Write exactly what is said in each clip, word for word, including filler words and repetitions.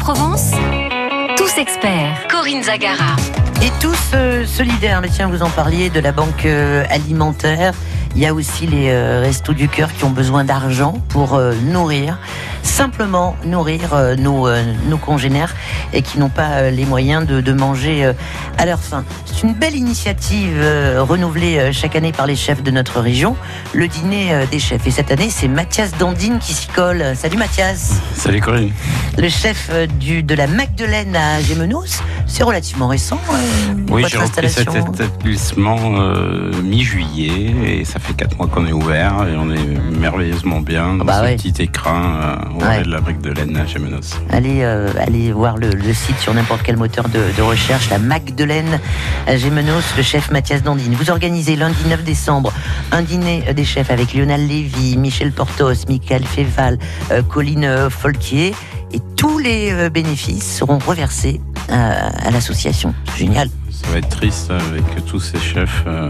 Provence, tous experts. Corinne Zagara. Et tous euh, solidaires, mais tiens, vous en parliez de la banque euh, alimentaire. Il y a aussi les euh, Restos du Cœur qui ont besoin d'argent pour euh, nourrir, simplement nourrir euh, nos, euh, nos congénères et qui n'ont pas euh, les moyens de, de manger euh, à leur faim. C'est une belle initiative euh, renouvelée euh, chaque année par les chefs de notre région, le dîner euh, des chefs. Et cette année, c'est Mathias Dandine qui s'y colle. Salut Mathias. Salut Corinne. Le chef euh, du, de la Magdeleine à Gémenos, c'est relativement récent. Euh, oui, j'ai repris cet établissement euh, mi-juillet et ça fait quatre mois qu'on est ouvert et on est merveilleusement bien dans bah ce ouais. petit écrin euh, au ouais. de la Magdeleine à Gémenos. Allez, euh, allez voir le, le site sur n'importe quel moteur de, de recherche, la Magdeleine à Gémenos, le chef Mathias Dandine. Vous organisez lundi neuf décembre un dîner des chefs avec Lionel Lévy, Michel Portos, Michael Féval, euh, Colline euh, Folquier. Et tous les euh, bénéfices seront reversés euh, à l'association. C'est génial. Ça va être triste avec tous ces chefs. Euh,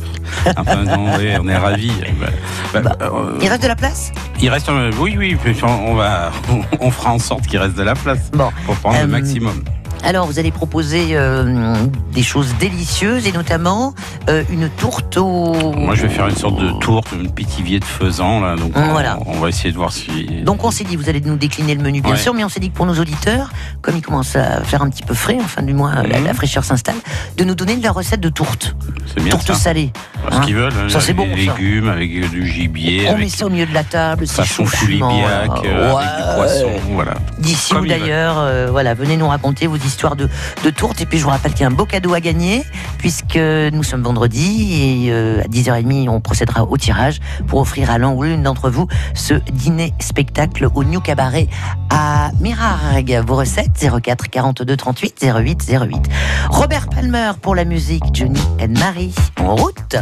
enfin, non, oui, on est ravis. Bah, bah, euh, il reste de la place ? Il reste, euh, oui, oui, on va, on fera en sorte qu'il reste de la place bon, pour prendre euh, le maximum. Alors, vous allez proposer euh, des choses délicieuses et notamment euh, une tourte au... Moi, je vais faire une sorte de tourte, une pétivier de faisan, là. Donc, voilà. on, on va essayer de voir si... Donc, on s'est dit, vous allez nous décliner le menu, bien ouais. sûr, mais on s'est dit que pour nos auditeurs, comme il commence à faire un petit peu frais, en fin du mois, mmh. la, la fraîcheur s'installe, de nous donner de la recette de tourte. C'est bien tourte ça. salée. Ce hein. qu'ils veulent, ça, c'est bon, des légumes, avec du gibier. On avec met ça au milieu de la table, c'est façon foulibiac, euh, ouais. avec du poisson, voilà. D'ici ou d'ailleurs, euh, voilà, venez nous raconter vos histoires de, de tourte. Et puis je vous rappelle qu'il y a un beau cadeau à gagner, puisque nous sommes vendredi et euh, à dix heures trente, on procédera au tirage pour offrir à l'un ou l'une d'entre vous ce dîner-spectacle au New Cabaret à Mirargues. Vos recettes, zéro quatre quarante-deux trente-huit zéro huit zéro huit. Robert Palmer pour la musique, Johnny and Marie, en route.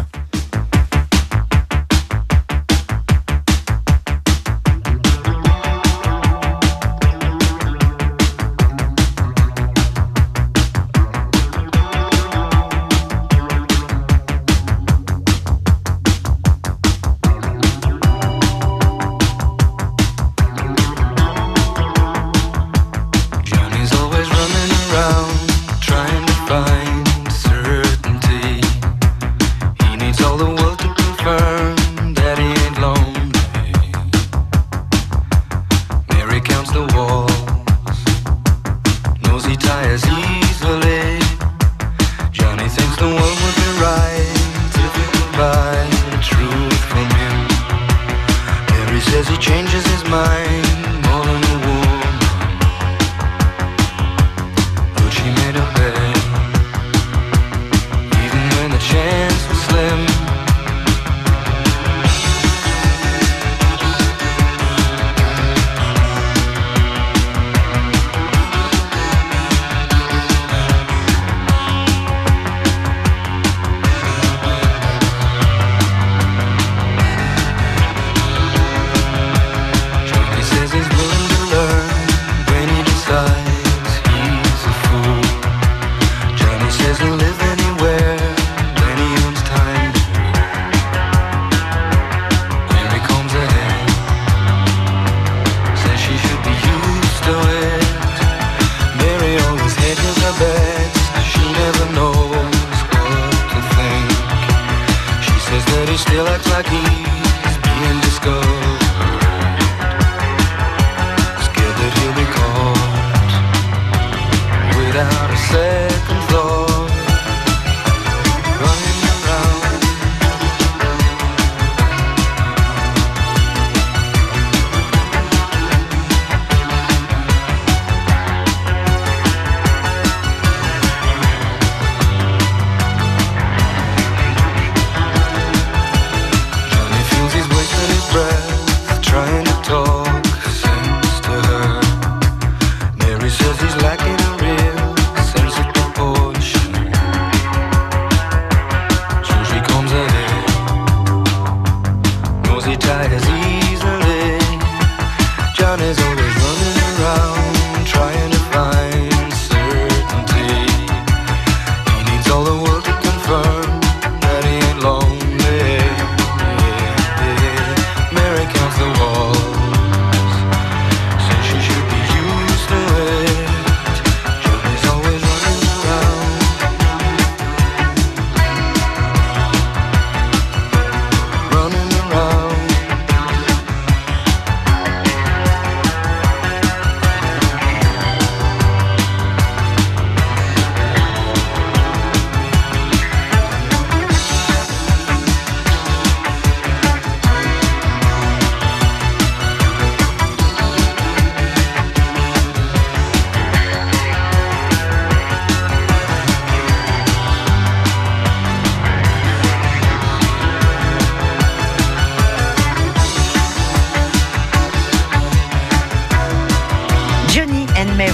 Mary counts the walls, says she should be used to it.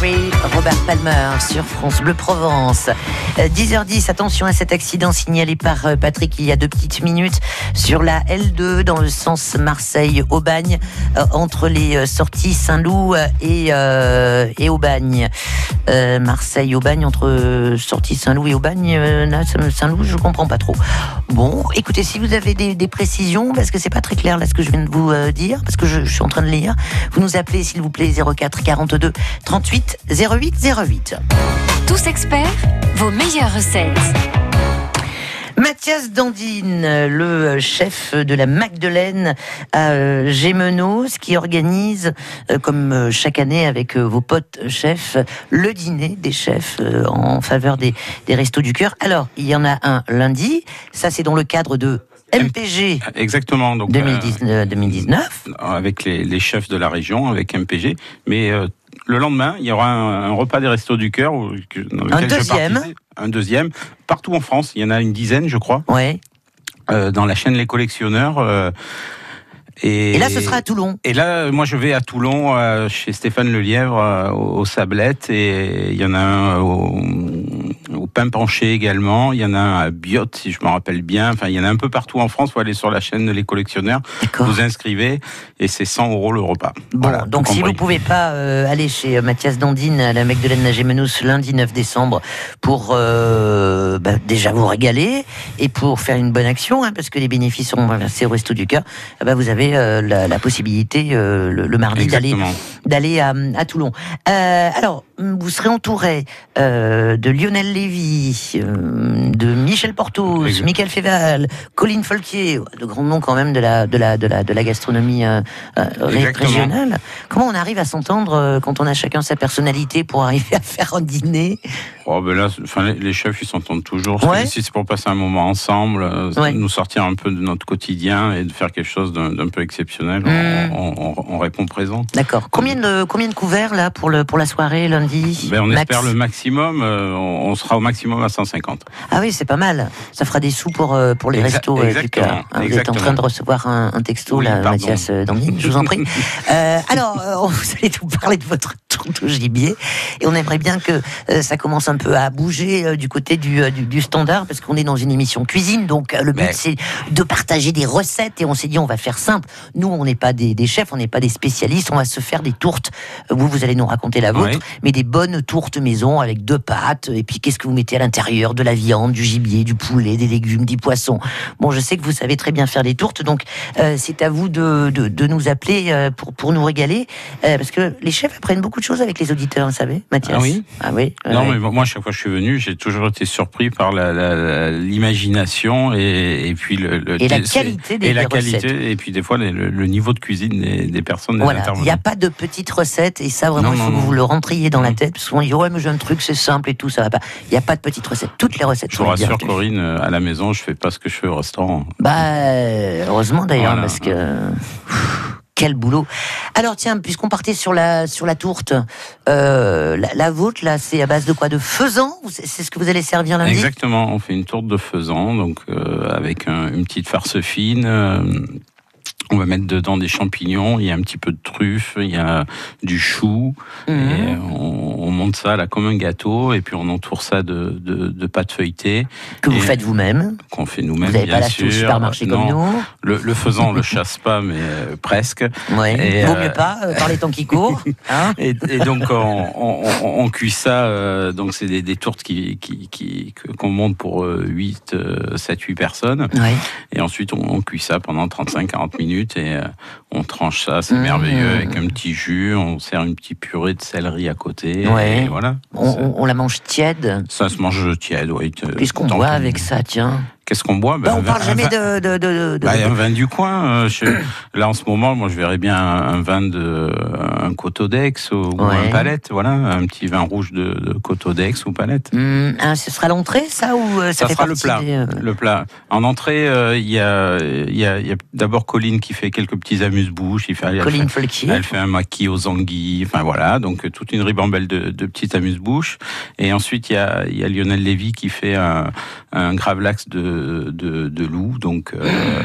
Mary, Robert Palmer sur France Bleu Provence. dix heures dix, attention à cet accident signalé par Patrick il y a deux petites minutes sur la L deux dans le sens Marseille-Aubagne, euh, entre les sorties Saint-Loup et, euh, et Aubagne. Euh, Marseille-Aubagne, entre sorties Saint-Loup et Aubagne, euh, Saint-Loup, je comprends pas trop. Bon, écoutez, si vous avez des, des précisions, parce que c'est pas très clair là ce que je viens de vous euh, dire, parce que je, je suis en train de lire, vous nous appelez s'il vous plaît zéro quatre quarante-deux trente-huit zéro huit zéro huit. Tous experts, vos meilleures recettes. Mathias Dandine, le chef de la Magdeleine à Gémenos, qui organise, comme chaque année avec vos potes chefs, le dîner des chefs en faveur des, des Restos du Cœur. Alors, il y en a un lundi, ça c'est dans le cadre de M P G. Exactement. Donc, deux mille dix-neuf, deux mille dix-neuf. Avec les, les chefs de la région, avec M P G. Mais euh, le lendemain, il y aura un, un repas des Restos du Cœur. Où, dans lequel un deuxième. Je un deuxième. Partout en France, il y en a une dizaine, je crois. Ouais. Euh, dans la chaîne Les Collectionneurs. Euh, Et, et là, ce sera à Toulon. Et là, moi, je vais à Toulon, euh, chez Stéphane Lelièvre, euh, aux Sablettes. Et il y en a un au, au Pain Penché également. Il y en a un à Biot, si je me rappelle bien. Enfin, il y en a un peu partout en France. Il faut aller sur la chaîne Les Collectionneurs. D'accord. Vous inscrivez et c'est cent euros le repas. Bon, voilà, donc si vous ne pouvez pas euh, aller chez Mathias Dandine à la Magdeleine à Gémenos lundi neuf décembre pour euh, bah, déjà vous régaler et pour faire une bonne action, hein, parce que les bénéfices seront versés au Resto du Cœur, bah, vous avez Euh, la, la possibilité euh, le, le mardi d'aller, d'aller à, à Toulon. Euh, alors, vous serez entouré euh, de Lionel Lévy, euh, de Michel Portos, Michael Féval, Colline Folquier, de grands noms quand même de la, de la, de la, de la gastronomie euh, régionale. Comment on arrive à s'entendre euh, quand on a chacun sa personnalité pour arriver à faire un dîner? Oh ben là, enfin, les, les chefs ils s'entendent toujours. Ouais. Si c'est pour passer un moment ensemble, euh, ouais. nous sortir un peu de notre quotidien et de faire quelque chose d'un, d'un peu exceptionnel, mmh. on, on, on répond présent. D'accord. Combien de combien de couverts là pour le pour la soirée lundi? Ben on Max. espère le maximum. Euh, on, on sera au maximum à cent cinquante. Ah oui, c'est pas mal. Ça fera des sous pour euh, pour les Exa- restos euh, du cœur. Hein, vous êtes en train de recevoir un, un texto oui, là, pardon. Mathias Dandine, je vous en prie. euh, alors, euh, vous allez nous parler de votre tourte au gibier et on aimerait bien que euh, ça commence un peu à bouger euh, du côté du, euh, du, du standard, parce qu'on est dans une émission cuisine, donc euh, le but Mais... c'est de partager des recettes, et on s'est dit on va faire simple. Nous on n'est pas des, des chefs, on n'est pas des spécialistes, on va se faire des tourtes. Vous vous allez nous raconter la vôtre, oui. mais des bonnes tourtes maison avec deux pâtes, et puis qu'est-ce que vous mettez à l'intérieur? De la viande, du gibier, du poulet, des légumes, des poissons. Bon, je sais que vous savez très bien faire des tourtes, donc euh, c'est à vous de, de, de nous appeler euh, pour, pour nous régaler, euh, parce que les chefs apprennent beaucoup de choses avec les auditeurs, vous savez, Mathias. Ah oui. Ah oui. Non, ouais. mais moi, chaque fois que je suis venu, j'ai toujours été surpris par la, la, la, l'imagination et, et puis le, le et la qualité des, et la des qualité recettes. Et puis des fois le, le niveau de cuisine des, des personnes, des voilà. intervenants. Il n'y a pas de petites recettes, et ça vraiment non, il faut non, que vous non. le rentriez dans non. la tête, parce qu'on dit ouais mais j'ai un truc c'est simple et tout, ça va pas. Il n'y a pas de petites recettes. Toutes les recettes. Je vous rassure, Corinne, à la maison, je fais pas ce que je fais au restaurant. Bah heureusement d'ailleurs, voilà. parce que. Quel boulot. Alors tiens, puisqu'on partait sur la sur la tourte, euh, la, la vôtre là, c'est à base de quoi? De faisan? C'est, c'est ce que vous allez servir lundi? Exactement, on fait une tourte de faisan, donc euh, avec un, une petite farce fine. Euh, on va mettre dedans des champignons, il y a un petit peu de truffe, il y a du chou, mmh. et on, on monte ça là comme un gâteau, et puis on entoure ça de, de, de pâte feuilletée. Que vous faites vous-même? Qu'on fait nous-mêmes, vous n'avez bien pas sûr. Vous n'avez pas supermarché non, comme nous? Le, le faisan, on le chasse pas, mais euh, presque. Ouais. Et, vaut euh... mieux pas, euh, par les temps qui courent. Hein et, et donc on, on, on, on cuit ça, euh, donc c'est des, des tourtes qui, qui, qui, qu'on monte pour euh, huit, sept, huit personnes. Ouais. Et ensuite on, on cuit ça pendant trente-cinq à quarante minutes, et euh, on tranche ça, c'est mmh. merveilleux, avec un petit jus, on sert une petite purée de céleri à côté, ouais. et voilà. On, on, on la mange tiède? Ça se mange tiède, oui. Qu'est-ce qu'on boit avec ça, tiens? Qu'est-ce qu'on boit? Ben, bah, on parle jamais vin, de... de, de, de bah, un vin du coin. Euh, je, là, en ce moment, moi, je verrais bien un, un vin de... un Coteau d'Aix ou, ouais. ou un Palette, voilà. Un petit vin rouge de, de Coteau d'Aix ou Palette. Mmh, hein, ce sera l'entrée, ça, ou ça, ça fait sera le plat, des, euh... le plat. En entrée, il euh, y, a, y, a, y a d'abord Colline qui fait quelques petits amuse-bouches. Il fait, Colline Folquier. Elle fait un maquis aux anguilles, enfin voilà. Donc, toute une ribambelle de, de petites amuse-bouches. Et ensuite, il y a, y a Lionel Lévy qui fait un, un gravlax de... de de loup, donc euh,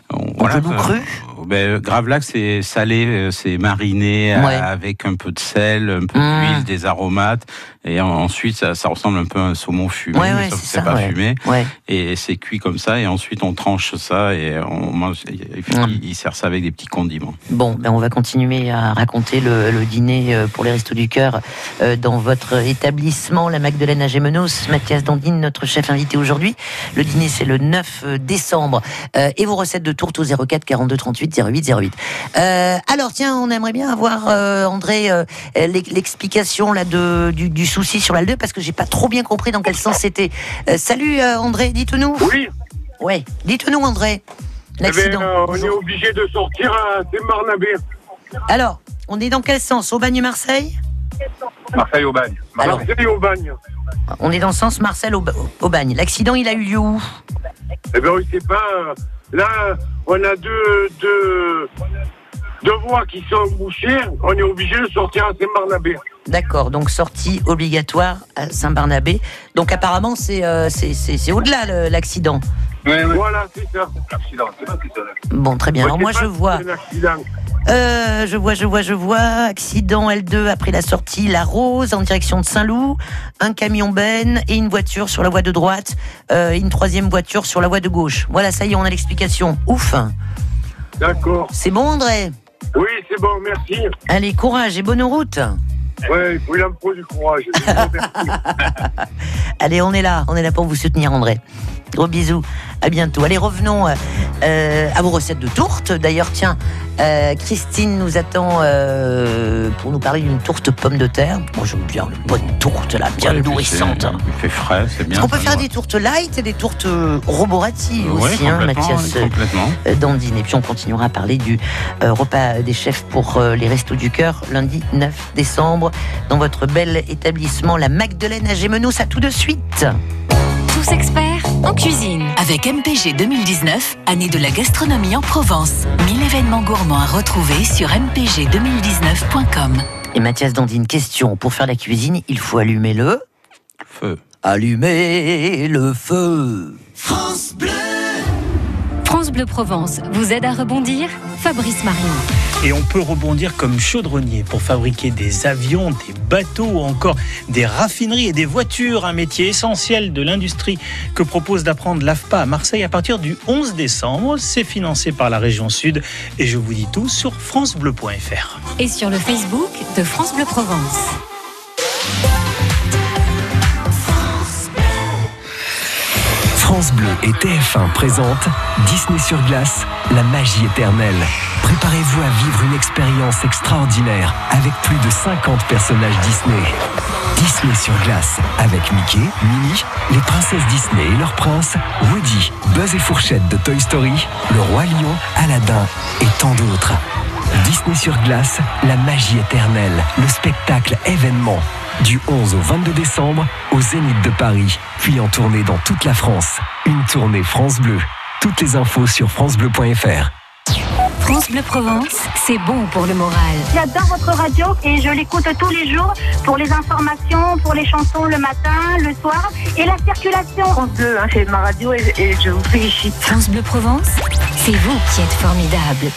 On, voilà, loup cru. Ben, gravlax, c'est salé, c'est mariné ouais. avec un peu de sel, un peu mmh. d'huile, des aromates. Et ensuite, ça, ça ressemble un peu à un saumon fumé, ouais, mais ouais, sauf que c'est c'est ça, pas ouais. fumé. Ouais. Et c'est cuit comme ça. Et ensuite, on tranche ça et on mange. Et puis, mmh. il sert ça avec des petits condiments. Bon, ben on va continuer à raconter le, le dîner pour les Restos du Cœur dans votre établissement, la Magdeleine à Gémenos. Mathias Dandine, notre chef invité aujourd'hui. Le dîner, c'est le neuf décembre. Et vos recettes de tourte au zéro quatre quarante-deux trente-huit zéro huit zéro huit. Euh, alors tiens, on aimerait bien avoir euh, André euh, l'explication là de du, du souci sur l'A L deux parce que j'ai pas trop bien compris dans quel sens c'était. Euh, salut euh, André, dites-nous. Oui. Ouais, dites-nous André. L'accident. Eh ben, euh, on est obligé de sortir à Saint-Barnabé. Alors, on est dans quel sens? Aubagne-Marseille? Marseille-Aubagne. Marseille-Aubagne. On est dans le sens Marseille-Aubagne. L'accident, il a eu lieu où? Eh ben, je sais pas. Là, on a deux, deux, deux voies qui sont bouchées. On est obligé de sortir à Saint-Barnabé. D'accord, donc sortie obligatoire à Saint-Barnabé. Donc apparemment, c'est, euh, c'est, c'est, c'est au-delà le, l'accident. Oui, oui. Voilà, c'est ça. L'accident, c'est pas c'est ça. Bon, très bien. Alors moi, je vois. Euh, je vois, je vois, je vois. Accident L deux après la sortie La Rose en direction de Saint-Loup. Un camion Ben et une voiture sur la voie de droite. Euh, et une troisième voiture sur la voie de gauche. Voilà, ça y est, on a l'explication. Ouf. D'accord. C'est bon, André? Oui, c'est bon, merci. Allez, courage et bonne route. Ouais, il en faut du courage. Allez, on est là, on est là pour vous soutenir, André. Gros bisous, à bientôt. Allez, revenons euh, à vos recettes de tourte. D'ailleurs, tiens, euh, Christine nous attend euh, pour nous parler d'une tourte pomme de terre. Moi, j'aime bien une bonne tourte, là, bien ouais, nourrissante. Il fait frais, c'est bien. On peut faire des tourtes light et des tourtes roborati aussi, ouais, hein, Mathias complètement. Euh, Dandine. Et puis, on continuera à parler du euh, repas des chefs pour euh, les Restos du Cœur, lundi neuf décembre, dans votre bel établissement, la Magdeleine à Gémenos. À tout de suite. Tous experts en cuisine. Avec M P G deux mille dix-neuf, année de la gastronomie en Provence. mille événements gourmands à retrouver sur m p g deux mille dix-neuf point com. Et Mathias Dandine, question. Pour faire la cuisine, il faut allumer le... feu. Allumer le feu. France Bleu. France Bleu Provence vous aide à rebondir. Fabrice Marine. Et on peut rebondir comme chaudronnier pour fabriquer des avions, des bateaux ou encore des raffineries et des voitures. Un métier essentiel de l'industrie que propose d'apprendre l'A F P A à Marseille à partir du onze décembre. C'est financé par la région Sud et je vous dis tout sur francebleu point f r. Et sur le Facebook de France Bleu Provence. France Bleu et T F un présentent Disney sur glace, la magie éternelle. Préparez-vous à vivre une expérience extraordinaire avec plus de cinquante personnages Disney. Disney sur glace avec Mickey, Minnie, les princesses Disney et leurs princes, Woody, Buzz et Fourchette de Toy Story, le Roi Lion, Aladdin et tant d'autres. Disney sur glace, la magie éternelle, le spectacle événement. Du onze au vingt-deux décembre, au Zénith de Paris, puis en tournée dans toute la France. Une tournée France Bleu. Toutes les infos sur francebleu point f r. France Bleu Provence, c'est bon pour le moral. J'adore votre radio et je l'écoute tous les jours pour les informations, pour les chansons le matin, le soir et la circulation. France Bleu, hein, c'est ma radio et, et je vous félicite. France Bleu Provence, c'est vous qui êtes formidable.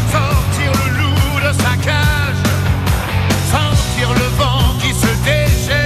Sentir le vent qui se déchaîne.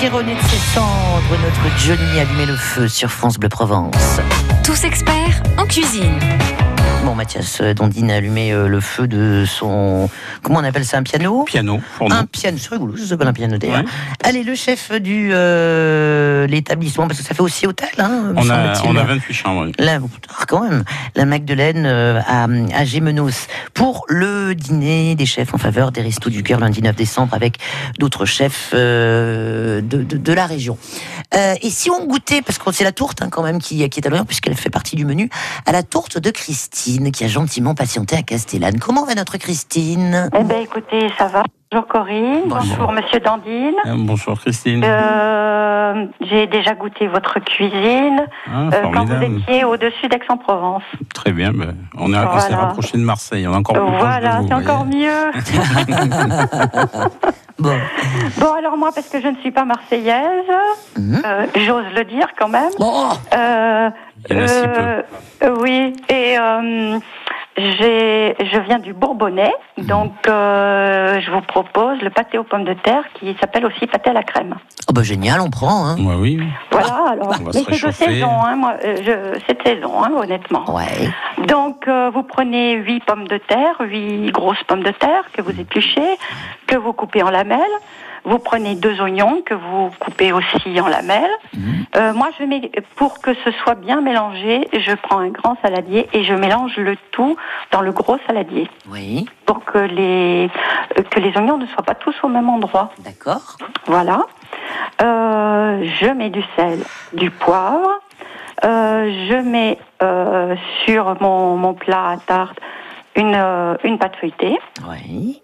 qui renaît de ses cendres, notre Johnny allumait le feu sur France Bleu Provence. Tous experts en cuisine. Bon, Mathias Dandine a allumé euh, le feu de son... Comment on appelle ça, un piano ? Piano, pour nous. Un piano, c'est rigolo, ça s'appelle un piano d'ailleurs. Ouais. Allez, le chef du euh, l'établissement, parce que ça fait aussi hôtel, hein, me On a, semble-t-il. on a vingt-huit chambres. Oui. Là, ah, quand même, la Magdeleine euh, à, à Gémenos pour le dîner des chefs en faveur des Restos du Cœur lundi neuf décembre avec d'autres chefs euh, de, de, de la région. Euh, et si on goûtait, parce que c'est la tourte hein, quand même qui, qui est à l'honneur puisqu'elle fait partie du menu, à la tourte de Christine qui a gentiment patienté à Castellane. Comment va notre Christine ? Eh bien, écoutez, ça va. Bonjour Corinne, bonjour, bonjour Monsieur Dandine. Euh, bonjour Christine. Euh, j'ai déjà goûté votre cuisine Ah, euh, quand vous formidable. étiez au-dessus d'Aix-en-Provence. Très bien, ben, on, a, on Voilà. s'est rapproché de Marseille, on est encore plus proche Voilà, de vous, c'est vous encore voyez. mieux. Bon. Bon, alors moi, parce que je ne suis pas marseillaise, Mmh. euh, j'ose le dire quand même. Bon. Euh, Il y en a si euh, euh, oui, et euh, j'ai, je viens du Bourbonnais, donc euh, je vous propose le pâté aux pommes de terre qui s'appelle aussi pâté à la crème. Oh bah génial, on prend. Hein. Ouais, oui. Voilà, alors, On va mais se c'est de réchauffer. saison, hein, moi, euh, je, c'est de saison, hein, honnêtement. Ouais. Donc, euh, vous prenez huit pommes de terre, huit grosses pommes de terre que vous épluchez, que vous coupez en lamelles. Vous prenez deux oignons que vous coupez aussi en lamelles. Mmh. Euh, moi, je mets, pour que ce soit bien mélangé, je prends un grand saladier et je mélange le tout dans le gros saladier Oui, pour que les euh, que les oignons ne soient pas tous au même endroit. d'accord. Voilà. Euh, je mets du sel, du poivre. Euh, je mets euh, sur mon, mon plat à tarte une, euh, une pâte feuilletée. Oui.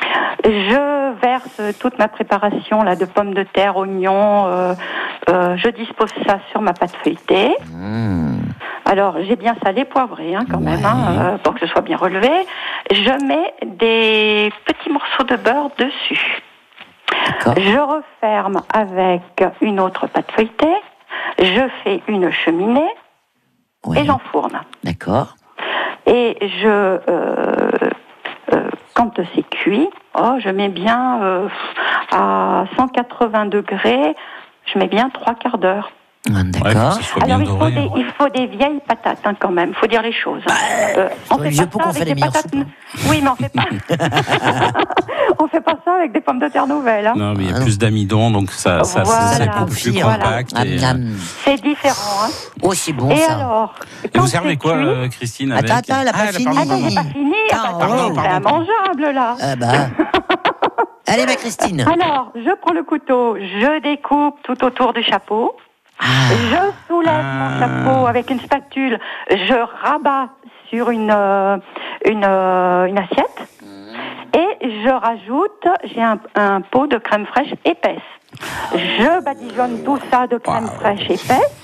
Je verse toute ma préparation là, de pommes de terre, oignons. Euh, euh, je dispose ça sur ma pâte feuilletée. Mmh. Alors, j'ai bien salé, poivré hein, quand Ouais. même, hein, euh, pour que ce soit bien relevé. Je mets des petits morceaux de beurre dessus. D'accord. Je referme avec une autre pâte feuilletée. Je fais une cheminée Ouais. et j'enfourne. D'accord. Et je, euh, euh, quand c'est cuit, oh, je mets bien euh, à cent quatre-vingts degrés, je mets bien trois quarts d'heure. Ah, Ouais, d'accord. faut que ce soit Alors bien il faut, doré. des, hein. il faut des vieilles patates hein, quand même, il faut dire les choses. Euh, on les fait vieux pas pots ça qu'on avec fait les des meilleures patates. soupes. Oui, mais on fait pas. on fait pas ça avec des pommes de terre nouvelles. Hein. Non, mais il y Ah a non. plus d'amidon, donc ça, ça, Voilà. c'est Ça beaucoup confie, plus voilà. compact. Ah, et, miam. C'est différent. Hein. Oh, c'est bon Et ça. alors Et quand vous servez c'est quoi, cuit- euh, Christine avec... Attends, attends, elle a pas Ah, fini. pardon, Attends, pardon. j'ai pas fini. Ah, Attends, pardon, c'est pardon. immangeable là. Ah bah. Allez, ma Christine. Alors, je prends le couteau, je découpe tout autour du chapeau. Ah, Je soulève mon Ah. chapeau avec une spatule, je rabats sur une, euh, une, euh, une assiette et je rajoute, j'ai un, un pot de crème fraîche épaisse. Je badigeonne tout ça de crème Wow. fraîche épaisse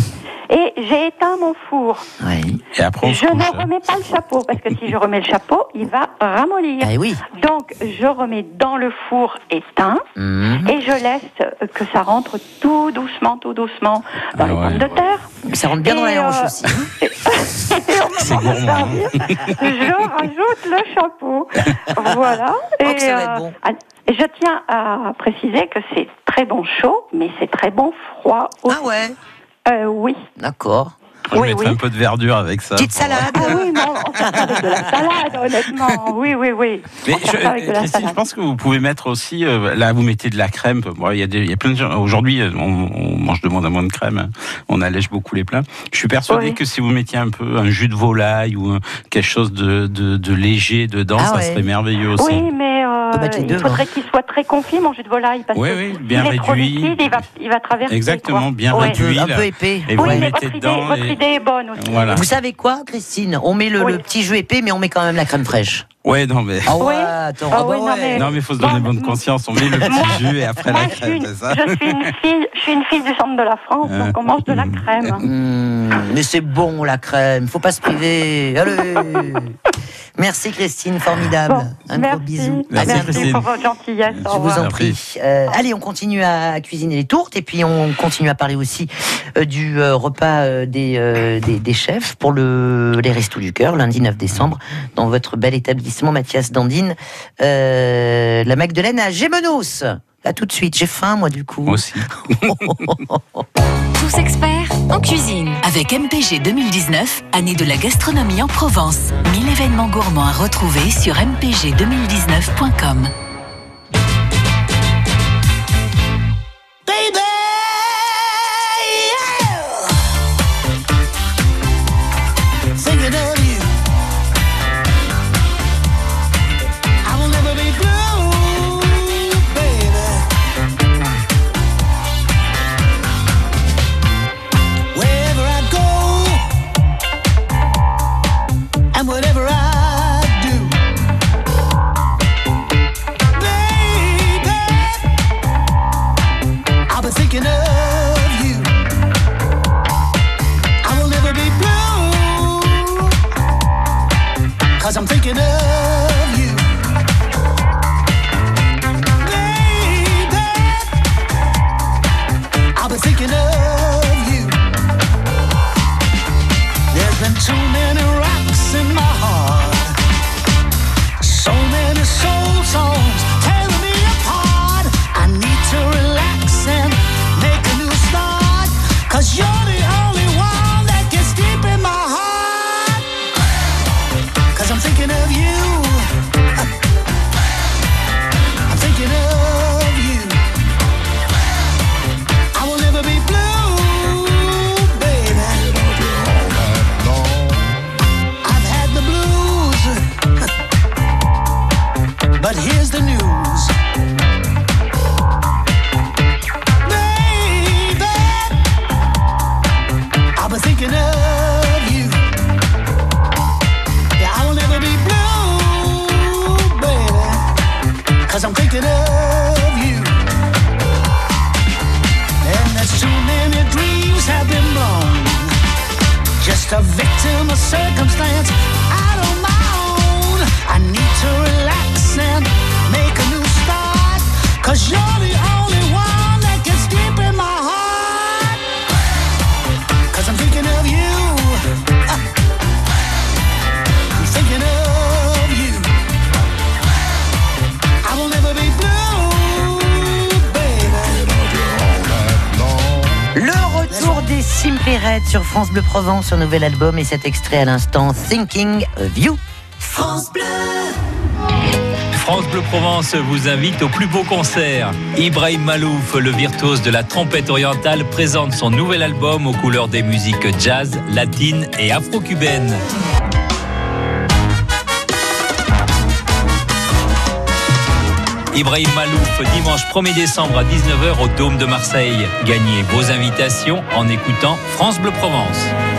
et j'ai éteint mon four. oui. Et après, on se Je couche. ne remets pas le chapeau parce que si je remets le chapeau, il va ramollir. Ah oui. Donc je remets dans le four éteint. Mmh. Et je laisse que ça rentre tout doucement, tout doucement dans Ah les ouais. pommes de terre. Ça rentre bien dans Et, la hanche euh, aussi. hein. Et au C'est moment de gourmand, hein. servir, je rajoute le chapeau. Voilà. Oh, que ça va être bon. euh, et je tiens à préciser que c'est très bon chaud, mais c'est très bon froid aussi. Ah ouais. Euh, oui. D'accord. Je Oui, mettrai oui. un peu de verdure avec ça. Petite pour- salade. Ah oui, non, on fait ça avec de la salade, honnêtement. Oui, oui, oui. Mais On fait je, ça avec de la Christine, salade. je pense que vous pouvez mettre aussi, euh, là vous mettez de la crème. Bon, il y a des, il y a plein de gens. Aujourd'hui, on, on mange de moins en moins de crème. On allège beaucoup les plats. Je suis persuadé Oui. que si vous mettiez un peu un jus de volaille ou un- quelque chose de, de, de léger dedans, Ah ça ouais. serait merveilleux aussi. Oui, mais euh, peut mettre les deux, il faudrait hein. qu'il soit très confit, mon jus de volaille, parce Oui, que oui, bien s'il est trop réduit. liquide, il va, il va traverser. Exactement, quoi. bien Ouais. réduit. Un là. peu épais. Et vous Oui, le mais mettez votre idée, dedans. votre et- idée est bonne aussi. Voilà. Vous savez quoi, Christine? On met le, Oui. le petit jus épais, mais on met quand même la crème fraîche. Ouais, non mais. Ah ouais, Oui. attends. Ah ah bah oui, non, ouais. mais- Non mais faut se donner Moi, bonne conscience. On met le Moi- petit jus et après Moi, la je suis, crème, une, c'est ça. je suis une fille, je suis une fille du centre de la France, Euh. donc on mange de la crème. Mmh, mais c'est bon la crème, faut pas se priver. Allez. Merci Christine, formidable. Bon, Un merci, gros bisou. Merci, À bientôt. Christine. pour votre gentillesse. Au Je vous revoir. en prie. Euh, allez, on continue à cuisiner les tourtes et puis on continue à parler aussi euh, du euh, repas euh, des, euh, des, des chefs pour le, les Restos du Cœur, lundi neuf décembre, dans votre bel établissement Mathias Dandine, euh, la Magdeleine à Gémenos. À tout de suite. J'ai faim, moi, du coup. Moi aussi. Tous experts en cuisine. Avec M P G deux mille dix-neuf, année de la gastronomie en Provence. mille événements gourmands à retrouver sur m p g deux mille dix-neuf point com. Whatever I do, baby, I'll be thinking of you. I will never be blue, 'cause I'm thinking of you. Baby, I'll be thinking of you. There's been too many rocks in my heart, so many soul songs tearing me apart. I need to relax and make a new start, 'cause you're the only one that gets deep in my heart. 'Cause I'm thinking of you, I'm thinking of you. I will never be blue, baby. I've had the blues, but here's the news, baby, I'll be thinking of you. Yeah, I will never be blue, baby, 'cause I'm thinking of you. And there's too many dreams have been blown, just a victim of circumstance out on my own. I need to relax and make a new start, 'cause you're the only one that gets deep in my heart. 'Cause I'm thinking of you, uh, I'm thinking of you. I will never be blue, baby. Le retour des Simply Red sur France Bleu Provence, son nouvel album, et cet extrait à l'instant, Thinking of You. France Bleu. France Bleu Provence vous invite au plus beau concert. Ibrahim Malouf, le virtuose de la trompette orientale, présente son nouvel album aux couleurs des musiques jazz, latines et afro-cubaines. Ibrahim Malouf, dimanche premier décembre à dix-neuf heures au Dôme de Marseille. Gagnez vos invitations en écoutant France Bleu Provence.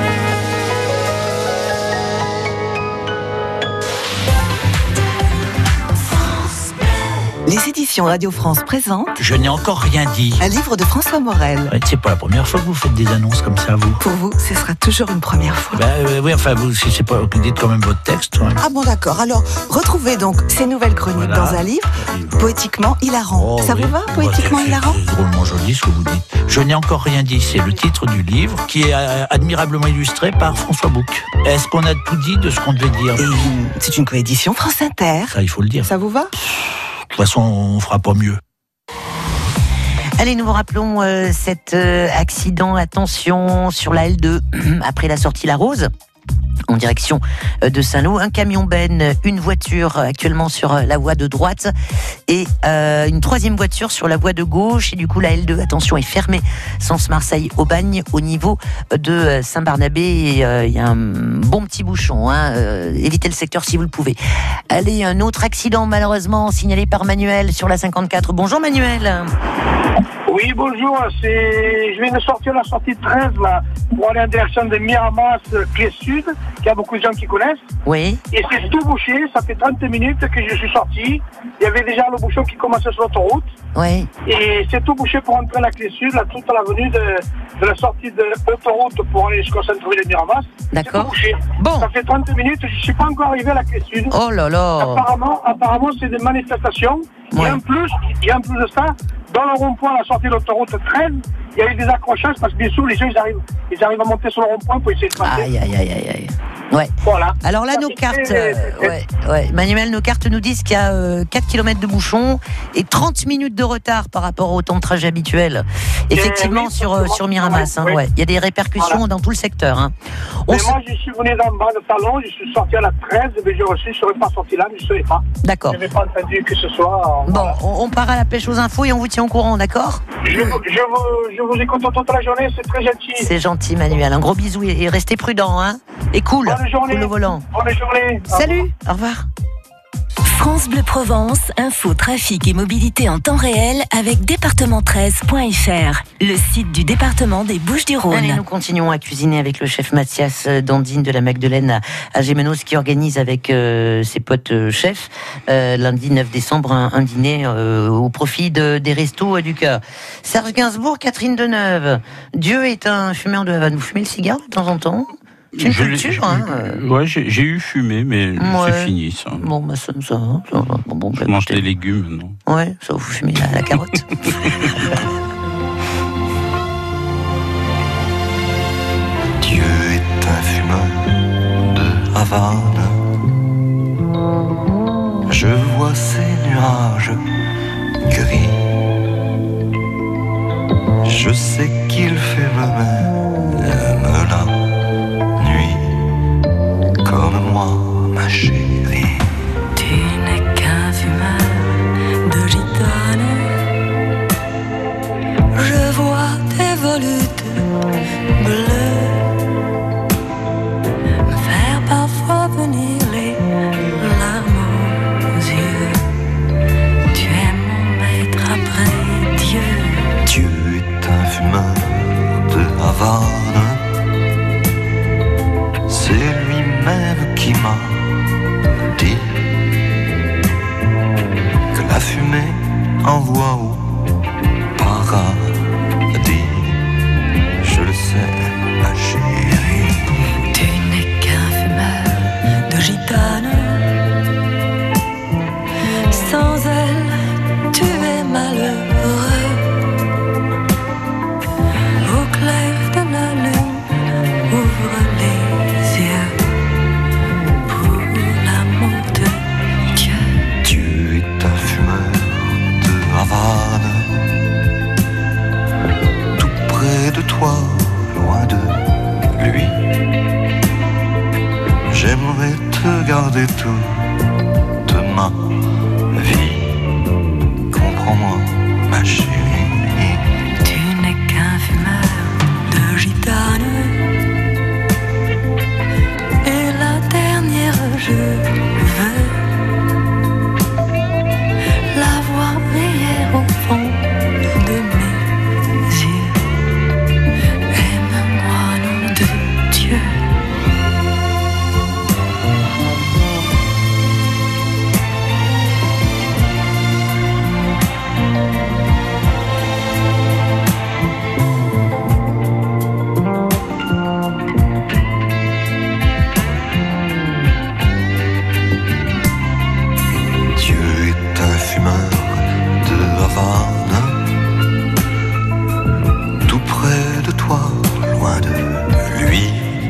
Les éditions Radio France présentent Je n'ai encore rien dit. un livre de François Morel. Ouais, c'est pas la première fois que vous faites des annonces comme ça, vous. Pour vous, ce sera toujours une première fois. Ben, euh, oui, enfin, vous, si c'est pas, vous dites quand même votre texte. Ouais. Ah bon, d'accord. Alors, retrouvez donc ces nouvelles chroniques Voilà. dans un livre poétiquement hilarant. Oh, Ça oui. vous va, poétiquement Bah, c'est- hilarant C'est drôlement joli ce que vous dites. Je n'ai encore rien dit, c'est le titre du livre qui est euh, admirablement illustré par François Bouc. Est-ce qu'on a tout dit de ce qu'on devait dire? Et c'est une coédition France Inter. Ça, il faut le dire. Ça vous va? De toute façon, on fera pas mieux. Allez, nous vous rappelons euh, cet euh, accident, attention, sur la L deux, après la sortie La Rose, en direction euh, de Saint-Lô. Un camion benne, une voiture euh, actuellement sur euh, la voie de droite et euh, une troisième voiture sur la voie de gauche. Et du coup, la L deux, attention, est fermée, sens Marseille-Aubagne, au niveau de euh, Saint-Barnabé. Et il euh, y a un bon petit bouchon, hein, euh, évitez le secteur si vous le pouvez. Allez, un autre accident, malheureusement, signalé par Manuel sur la cinquante-quatre. Bonjour Manuel. Oui, bonjour, c'est... je viens de sortir la sortie treize là, pour aller en direction de Miramas, Clé Sud, qu'il y a beaucoup de gens qui connaissent. Oui. Et c'est tout bouché, ça fait trente minutes que je suis sorti. Il y avait déjà le bouchon qui commençait sur l'autoroute. Oui. Et c'est tout bouché pour entrer à la Clé Sud, là, toute l'avenue de, de la sortie de l'autoroute pour aller jusqu'au centre-ville de Miramas. D'accord. C'est tout bouché. Bon. Ça fait trente minutes, je ne suis pas encore arrivé à la Clé Sud. Oh là là. Apparemment, apparemment c'est des manifestations. Ouais. Et en plus, et en plus de ça, dans le rond-point à la sortie de l'autoroute treize, il y a eu des accrochages parce que bien sûr les gens ils arrivent, ils arrivent à monter sur le rond-point pour essayer de passer. Aïe aïe aïe aïe aïe. Ouais. Voilà. Alors là, Ça nos fait cartes, très- euh, ouais, ouais. Manuel, nos cartes nous disent qu'il y a euh, quatre kilomètres de bouchon et trente minutes de retard par rapport au temps de trajet habituel. Effectivement, oui, sur, euh, sur Miramas, hein, oui. ouais. Il y a des répercussions Voilà. dans tout le secteur. Hein. On Mais s- moi, je suis venu d'en bas de salon, je suis sorti à la treize, mais j'ai reçu, je ne serais pas sorti là, mais je ne savais pas. D'accord. Je n'avais pas entendu que ce soit. euh, Bon, on, on part à la pêche aux infos et on vous tient au courant, d'accord? Je, vous- je, vous, je vous écoute toute la journée, c'est très gentil. C'est gentil, Manuel. Un gros bisou et, et restez prudent, hein. Et cool. Bonne journée. Cool au volant. Bonne journée. Salut. Au revoir. France Bleu Provence, info, trafic et mobilité en temps réel avec département treize point f r, le site du département des Bouches-du-Rhône. Allez, nous continuons à cuisiner avec le chef Mathias Dandine de la Magdeleine à, à Gémenos qui organise avec euh, ses potes euh, chefs euh, lundi neuf décembre un, un dîner euh, au profit de, des restos du cœur. Serge Gainsbourg, Catherine Deneuve. Dieu est un fumeur de Havane. Vous fumez le cigare de temps en temps? C'est une Je l'ai- culture, hein. euh. Ouais, j'ai j'ai eu fumé, mais Ouais. c'est fini ça. Bon, bah ça, ça, ça va. Bon, bon, Je bah, mange écoutez. des légumes maintenant. Ouais, ça vous fumez la, la carotte. Dieu est un fumeur de Havane. Je vois ces nuages gris. Je sais qu'il fait même la nuit comme moi, ma chérie. Tu n'es qu'un fumeur de gitane. Je vois tes volutes bleues me faire parfois venir les larmes aux yeux. Tu es mon maître après Dieu. Dieu est un fumeur de Havane. C'est lui-même qui m'a dit que la fumée envoie au paradis. Je le sais, ma chérie. Tu n'es qu'un fumeur de gitane. Sans elle, tu es malheureux. Au clair de la lune, ouvre les yeux pour l'amour de Dieu. Dieu est un fumeur de Havane. Tout près de toi, loin de lui. J'aimerais te garder toute ma vie. Comprends-moi, ma chérie. Tu n'es qu'un fumeur de gitane. Et la dernière, je veux la voir briller au fond de mes yeux. Aime-moi, nom de Dieu. Dieu est un fumeur de Havane. Tout près de toi, loin de lui.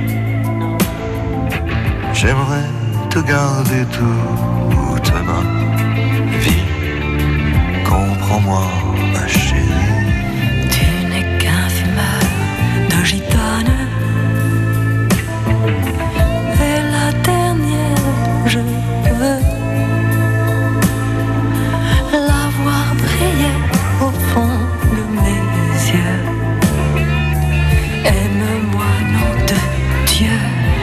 J'aimerais te garder toute ma vie. Comprends-moi, ma chérie. Tu n'es qu'un fumeur de gitane. Et la dernière, je veux la voir briller au fond de mes yeux. Aime-moi, nom de Dieu.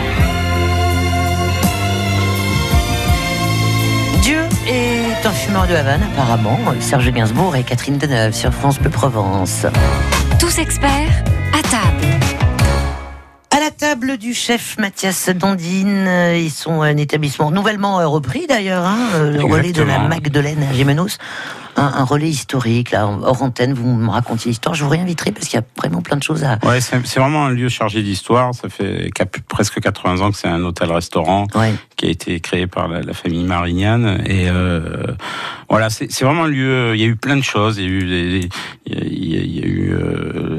Dieu est un fumeur de Havane, apparemment. Serge Gainsbourg et Catherine Deneuve sur France Bleu Provence. Tous experts, à table. À la table du chef Mathias Dandine, euh, ils sont un établissement nouvellement euh, repris d'ailleurs, hein, euh, le relais de la Exactement. Magdeleine à Gémenos. Un, un relais historique, là, hors antenne, vous me racontiez l'histoire. Je vous réinviterai parce qu'il y a vraiment plein de choses à... Ouais, c'est c'est vraiment un lieu chargé d'histoire. Ça fait cap- presque quatre-vingts ans que c'est un hôtel-restaurant Ouais. qui a été créé par la, la famille Marignane. Et euh, voilà, c'est c'est vraiment un lieu. Il y a eu plein de choses. Il y a eu, des, des- il y a, il y a eu euh,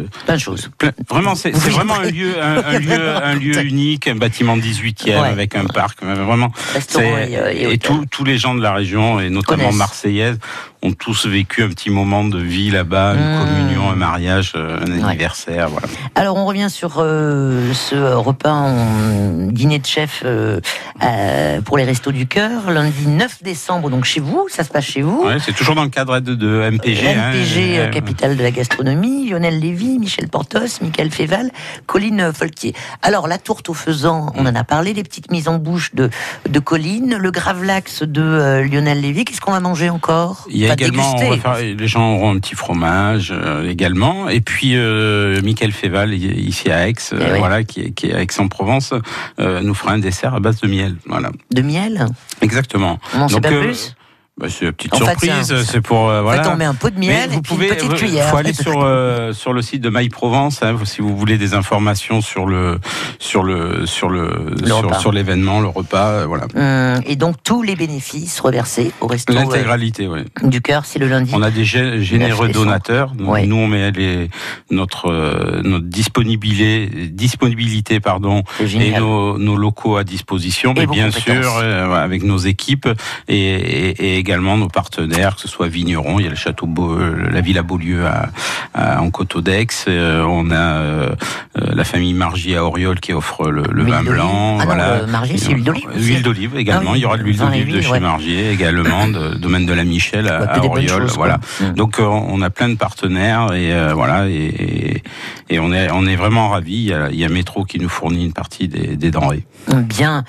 plein de choses. Plein, vraiment, c'est, c'est vraiment un lieu, un, un lieu, un lieu unique, un bâtiment dix-huitième ouais. avec un parc. Vraiment, c'est, et, et, et tous, tous les gens de la région et notamment Connaissent. marseillaise ont tous vécu un petit moment de vie là-bas, une mmh. communion, un mariage, un ouais. anniversaire. Voilà. Alors on revient sur euh, ce repas en dîner de chef euh, euh, pour les Restos du Cœur, lundi neuf décembre, donc chez vous, ça se passe chez vous. Ouais, c'est toujours dans le cadre de, de M P G. M P G, hein, euh, capitale de la gastronomie, Lionel Lévy, Michel Portos, Michael Féval, Colline Foltier. Alors la tourte au faisan, on en a parlé, les petites mises en bouche de, de Colline, le gravlax de euh, Lionel Lévy, qu'est-ce qu'on va manger encore? Il y a également, on va faire, les gens auront un petit fromage euh, également, et puis euh, Michael Féval ici à Aix, euh, oui. voilà, qui est, qui est à Aix-en-Provence, euh, nous fera un dessert à base de miel, voilà. De miel? Exactement. On n'en sait pas euh, plus. Bah, c'est une petite en surprise, fait, c'est, c'est pour euh, voilà. En fait, on met un pot de miel Mais et vous puis pouvez, une petite cuillère. Il faut aller sur euh, sur le site de My Provence hein, si vous voulez des informations sur le sur le sur le, le sur, sur l'événement, le repas, euh, voilà. Hum, et donc tous les bénéfices reversés au resto. L'intégralité, euh, oui. Du Cœur, c'est le lundi. On a des généreux donateurs. Ouais. Nous, on met les, notre euh, notre disponibilité disponibilité pardon et nos, nos locaux à disposition, mais bien sûr euh, avec nos équipes et, et, et également nos partenaires, que ce soit Vigneron, il y a le château Beau, la Villa Beaulieu à, à, en Coteau d'Aix, euh, on a euh, la famille Margy à Auriol qui offre le, le vin blanc. Ah voilà. Non, Margy, c'est l'huile d'olive. L'huile d'olive également, ah oui, il y aura de l'huile d'olive de chez ouais. Margy également, de, domaine de la Michel à, à Auriol, choses, voilà. Mmh. Donc euh, on a plein de partenaires et euh, voilà et, et on est on est vraiment ravis. Il y a, il y a Métro qui nous fournit une partie des, des denrées. Bien,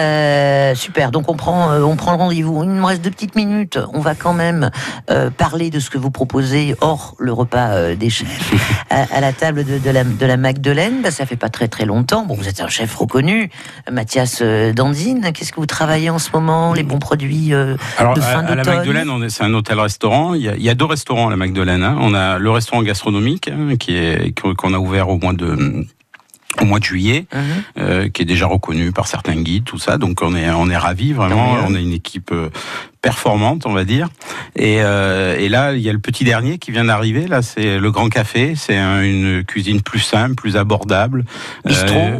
euh, super. Donc on prend euh, on prend le rendez-vous. Il me reste deux petites minutes. On va quand même euh, parler de ce que vous proposez hors le repas euh, des chefs à, à la table de, de la de la Magdeleine. Bah, ça fait pas très très longtemps. Bon, vous êtes un chef reconnu, Mathias euh, Dandine. Qu'est-ce que vous travaillez en ce moment? Les bons produits euh, Alors, de fin d'automne. À la Magdeleine, on est, c'est un hôtel-restaurant. Il y a, il y a deux restaurants à la Magdeleine. Hein. On a le restaurant gastronomique hein, qui est qu'on a ouvert au mois de au mois de juillet, mmh. euh, qui est déjà reconnu par certains guides, tout ça. Donc on est on est ravis vraiment. On a une équipe euh, performante, on va dire. Et, euh, et là, il y a le petit dernier qui vient d'arriver. Là, c'est le Grand Café. C'est un, une cuisine plus simple, plus abordable. Bistrot. Euh,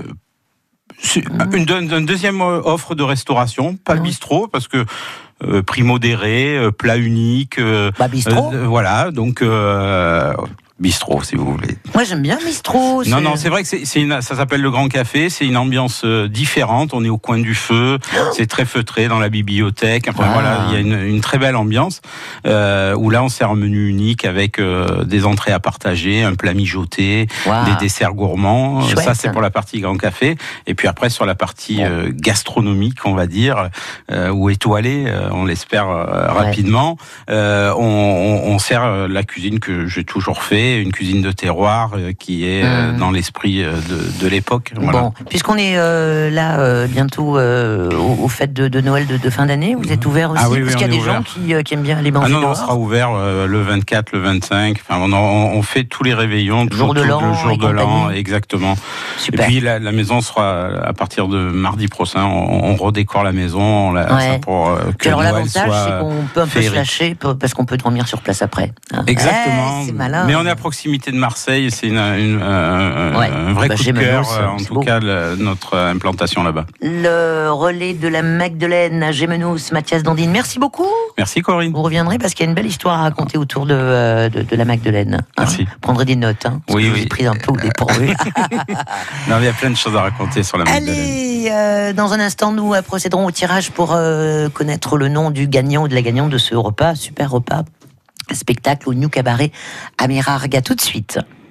Une, une deuxième offre de restauration, pas le bistrot, parce que euh, prix modéré, euh, plat unique. Euh, bah, bistrot. Euh, voilà, donc euh, bistrot, si vous voulez. Moi, j'aime bien bistrot. Non, non, c'est vrai que c'est, c'est une, ça s'appelle le Grand Café. C'est une ambiance euh, différente. On est au coin du feu. C'est très feutré dans la bibliothèque. Enfin, ah. voilà, il y a une, une très belle ambiance euh, où là, on sert un menu unique avec euh, des entrées à partager, un plat mijoté, wow. des desserts gourmands. Chouette. Ça, c'est pour la partie Grand Café. Et puis après, sur la partie bon. euh, gastronomique, on va dire, euh, ou étoilée, euh, on l'espère euh, ouais. rapidement, euh, on, on, on sert la cuisine que j'ai toujours fait. Une cuisine de terroir euh, qui est euh, mmh. dans l'esprit euh, de, de l'époque. Voilà. Bon, puisqu'on est euh, là euh, bientôt euh, aux, aux fêtes de, de Noël de, de fin d'année, vous êtes ouvert aussi ah oui, oui, parce qu'il y a des ouvert. gens qui, euh, qui aiment bien aller manger ah non, dehors. On sera ouvert euh, le vingt-quatre, le vingt-cinq. Enfin, on, on, on fait tous les réveillons, le jour de l'an, le jour de l'an, exactement. Super. Et puis la, la maison sera à partir de mardi prochain. On, on redécore la maison on la, ouais. ça pour euh, que alors Noël l'avantage, soit c'est qu'on peut un peu se lâcher parce qu'on peut dormir sur place après. Hein. Exactement. Ouais, c'est malin. Mais on est à proximité de Marseille, c'est une, une, un, ouais. un vrai bah, coup de cœur, en tout beau. cas, le, notre implantation là-bas. Le relais de la Magdeleine à Gémenos, Mathias Dandine, merci beaucoup. Merci Corinne. Vous reviendrez parce qu'il y a une belle histoire à raconter autour de, de, de la Magdeleine. Hein. Merci. Prendrez des notes, hein, parce oui, que oui. vous êtes pris un peu au dépourvu. Non, il y a plein de choses à raconter sur la Magdeleine. Allez, euh, dans un instant, nous euh, procéderons au tirage pour euh, connaître le nom du gagnant ou de la gagnante de ce repas, super repas, spectacle au New Cabaret à Mirarga. Tout de suite.